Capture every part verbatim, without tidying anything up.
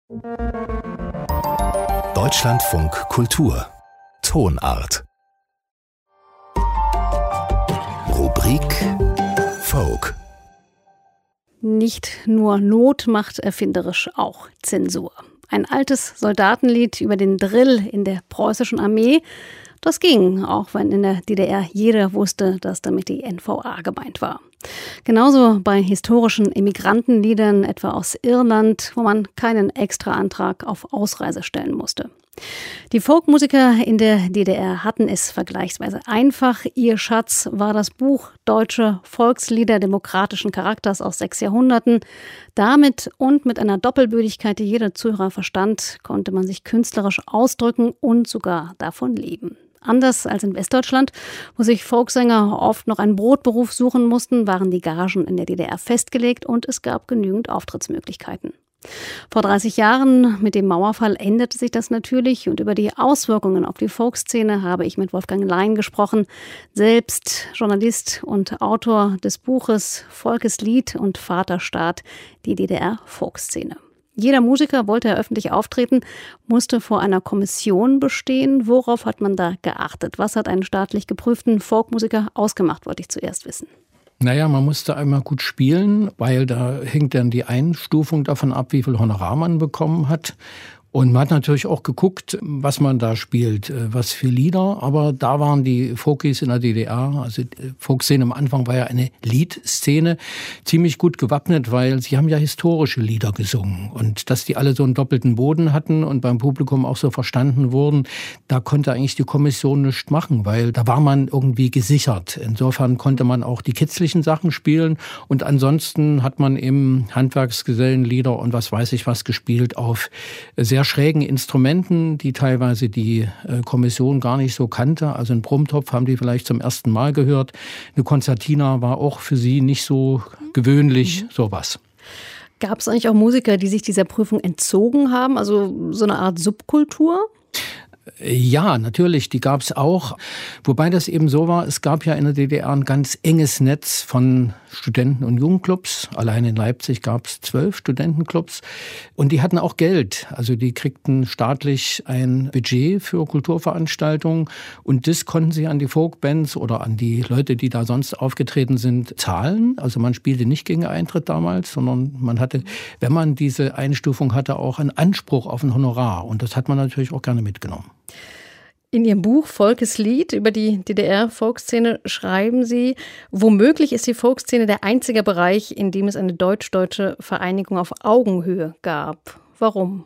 Deutschlandfunk Kultur Tonart Rubrik Folk. Nicht nur Not macht erfinderisch, auch Zensur. Ein altes Soldatenlied über den Drill in der preußischen Armee. Das ging, auch wenn in der D D R jeder wusste, dass damit die N V A gemeint war. Genauso bei historischen Immigrantenliedern, etwa aus Irland, wo man keinen Extraantrag auf Ausreise stellen musste. Die Folkmusiker in der D D R hatten es vergleichsweise einfach. Ihr Schatz war das Buch Deutsche Volkslieder demokratischen Charakters aus sechs Jahrhunderten. Damit und mit einer Doppelbödigkeit, die jeder Zuhörer verstand, konnte man sich künstlerisch ausdrücken und sogar davon leben. Anders als in Westdeutschland, wo sich Folksänger oft noch einen Brotberuf suchen mussten, waren die Gagen in der D D R festgelegt und es gab genügend Auftrittsmöglichkeiten. Vor dreißig Jahren mit dem Mauerfall änderte sich das natürlich und über die Auswirkungen auf die Folkszene habe ich mit Wolfgang Lein gesprochen, selbst Journalist und Autor des Buches Volkeslied und Vaterstaat, die D D R-Folkszene. Jeder Musiker wollte er öffentlich auftreten, musste vor einer Kommission bestehen. Worauf hat man da geachtet? Was hat einen staatlich geprüften Folkmusiker ausgemacht, wollte ich zuerst wissen. Naja, man musste einmal gut spielen, weil da hängt dann die Einstufung davon ab, wie viel Honorar man bekommen hat. Und man hat natürlich auch geguckt, was man da spielt, was für Lieder. Aber da waren die Folkies in der D D R, also die Folkszene am Anfang war ja eine Liedszene, ziemlich gut gewappnet, weil sie haben ja historische Lieder gesungen. Und dass die alle so einen doppelten Boden hatten und beim Publikum auch so verstanden wurden, da konnte eigentlich die Kommission nichts machen, weil da war man irgendwie gesichert. Insofern konnte man auch die kitzlichen Sachen spielen. Und ansonsten hat man eben Handwerksgesellenlieder und was weiß ich was gespielt auf sehr schrägen Instrumenten, die teilweise die äh, Kommission gar nicht so kannte. Also einen Brummtopf haben die vielleicht zum ersten Mal gehört. Eine Konzertina war auch für sie nicht so gewöhnlich, mhm. sowas. Gab es eigentlich auch Musiker, die sich dieser Prüfung entzogen haben? Also so eine Art Subkultur? Ja, natürlich, die gab es auch. Wobei das eben so war, es gab ja in der D D R ein ganz enges Netz von Studenten- und Jugendclubs. Allein in Leipzig gab es zwölf Studentenclubs. Und die hatten auch Geld. Also die kriegten staatlich ein Budget für Kulturveranstaltungen. Und das konnten sie an die Folkbands oder an die Leute, die da sonst aufgetreten sind, zahlen. Also man spielte nicht gegen Eintritt damals, sondern man hatte, wenn man diese Einstufung hatte, auch einen Anspruch auf ein Honorar. Und das hat man natürlich auch gerne mitgenommen. In Ihrem Buch Volkeslied über die D D R-Folkszene schreiben Sie, womöglich ist die Folkszene der einzige Bereich, in dem es eine deutsch-deutsche Vereinigung auf Augenhöhe gab. Warum?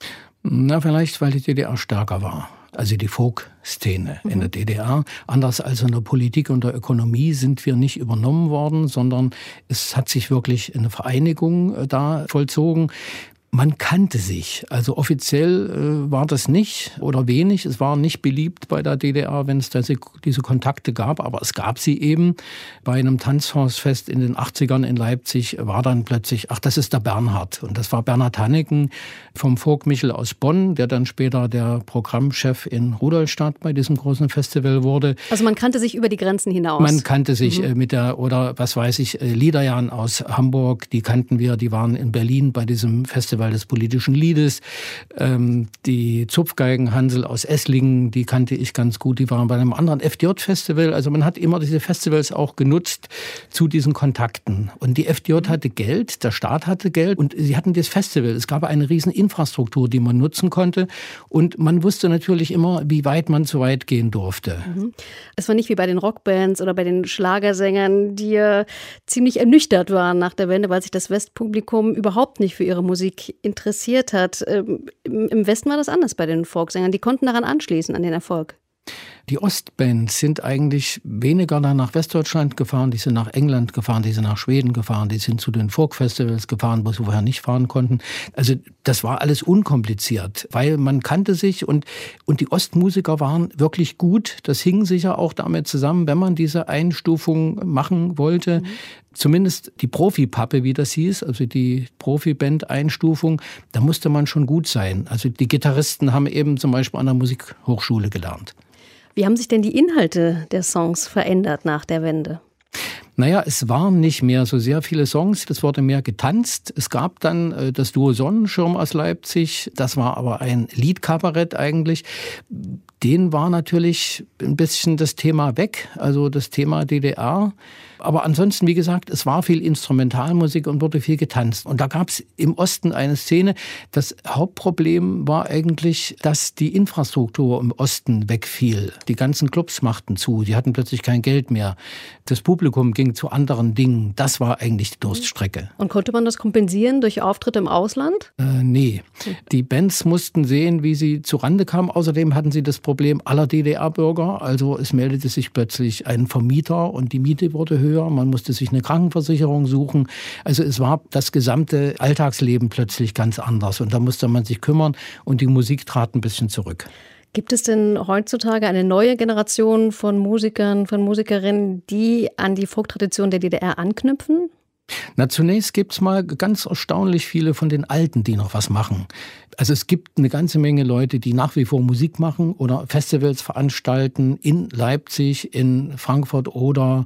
Na, vielleicht, weil die D D R stärker war. Also die Folkszene mhm. in der D D R. Anders als in der Politik und der Ökonomie sind wir nicht übernommen worden, sondern es hat sich wirklich eine Vereinigung da vollzogen. Man kannte sich. Also offiziell äh, war das nicht oder wenig. Es war nicht beliebt bei der D D R, wenn es diese, diese Kontakte gab. Aber es gab sie eben. Bei einem Tanzhausfest in den achtzigern in Leipzig war dann plötzlich, ach, das ist der Bernhard. Und das war Bernhard Hanneken vom Folkmichel aus Bonn, der dann später der Programmchef in Rudolstadt bei diesem großen Festival wurde. Also man kannte sich über die Grenzen hinaus. Man kannte sich mhm. mit der, oder was weiß ich, Liederjan aus Hamburg, die kannten wir, die waren in Berlin bei diesem Festival des politischen Liedes. Ähm, die Zupfgeigen Hansel aus Esslingen, die kannte ich ganz gut, die waren bei einem anderen F D J-Festival. Also man hat immer diese Festivals auch genutzt zu diesen Kontakten. Und die F D J hatte Geld, der Staat hatte Geld und sie hatten das Festival. Es gab eine riesen Infrastruktur, die man nutzen konnte. Und man wusste natürlich immer, wie weit man zu weit gehen durfte. Mhm. Es war nicht wie bei den Rockbands oder bei den Schlagersängern, die ja ziemlich ernüchtert waren nach der Wende, weil sich das Westpublikum überhaupt nicht für ihre Musik interessiert hat. Im Westen war das anders bei den Folksängern. Die konnten daran anschließen, an den Erfolg. Die Ostbands sind eigentlich weniger dann nach Westdeutschland gefahren, die sind nach England gefahren, die sind nach Schweden gefahren, die sind zu den Folkfestivals gefahren, wo sie vorher nicht fahren konnten. Also das war alles unkompliziert, weil man kannte sich und, und die Ostmusiker waren wirklich gut. Das hing sicher auch damit zusammen, wenn man diese Einstufung machen wollte. Mhm. Zumindest die Profipappe, wie das hieß, also die Profiband-Einstufung, da musste man schon gut sein. Also die Gitarristen haben eben zum Beispiel an der Musikhochschule gelernt. Wie haben sich denn die Inhalte der Songs verändert nach der Wende? Naja, es waren nicht mehr so sehr viele Songs, es wurde mehr getanzt. Es gab dann äh, das Duo Sonnenschirm aus Leipzig, das war aber ein Liedkabarett eigentlich. Den war natürlich ein bisschen das Thema weg, also das Thema D D R. Aber ansonsten, wie gesagt, es war viel Instrumentalmusik und wurde viel getanzt. Und da gab es im Osten eine Szene. Das Hauptproblem war eigentlich, dass die Infrastruktur im Osten wegfiel. Die ganzen Clubs machten zu, die hatten plötzlich kein Geld mehr. Das Publikum ging zu anderen Dingen. Das war eigentlich die Durststrecke. Und konnte man das kompensieren durch Auftritte im Ausland? Äh, nee. Die Bands mussten sehen, wie sie zurande kamen. Außerdem hatten sie das Problem aller D D R-Bürger. Also es meldete sich plötzlich ein Vermieter und die Miete wurde höher. Man musste sich eine Krankenversicherung suchen. Also es war das gesamte Alltagsleben plötzlich ganz anders. Und da musste man sich kümmern und die Musik trat ein bisschen zurück. Gibt es denn heutzutage eine neue Generation von Musikern, von Musikerinnen, die an die Folktradition der D D R anknüpfen? Na, zunächst gibt's mal ganz erstaunlich viele von den Alten, die noch was machen. Also es gibt eine ganze Menge Leute, die nach wie vor Musik machen oder Festivals veranstalten in Leipzig, in Frankfurt oder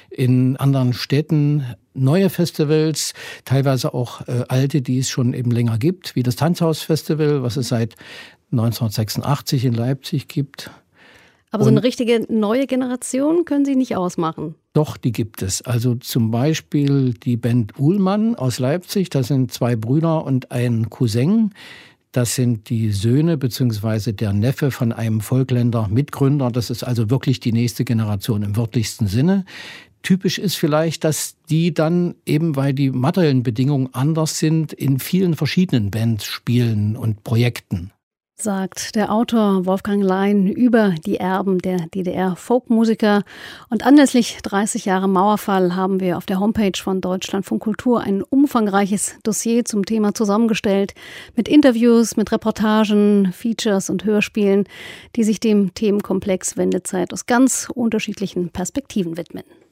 in anderen Städten. Neue Festivals, teilweise auch äh, alte, die es schon eben länger gibt, wie das Tanzhaus-Festival, was es seit neunzehnhundertsechsundachtzig in Leipzig gibt. Aber so eine richtige neue Generation können Sie nicht ausmachen? Doch, die gibt es. Also zum Beispiel die Band Uhlmann aus Leipzig. Das sind zwei Brüder und ein Cousin. Das sind die Söhne bzw. der Neffe von einem Volkländer Mitgründer. Das ist also wirklich die nächste Generation im wörtlichsten Sinne. Typisch ist vielleicht, dass die dann eben, weil die materiellen Bedingungen anders sind, in vielen verschiedenen Bands spielen und Projekten. Sagt der Autor Wolfgang Lein über die Erben der D D R-Folkmusiker. Und anlässlich dreißig Jahre Mauerfall haben wir auf der Homepage von Deutschlandfunk Kultur ein umfangreiches Dossier zum Thema zusammengestellt, mit Interviews, mit Reportagen, Features und Hörspielen, die sich dem Themenkomplex Wendezeit aus ganz unterschiedlichen Perspektiven widmen.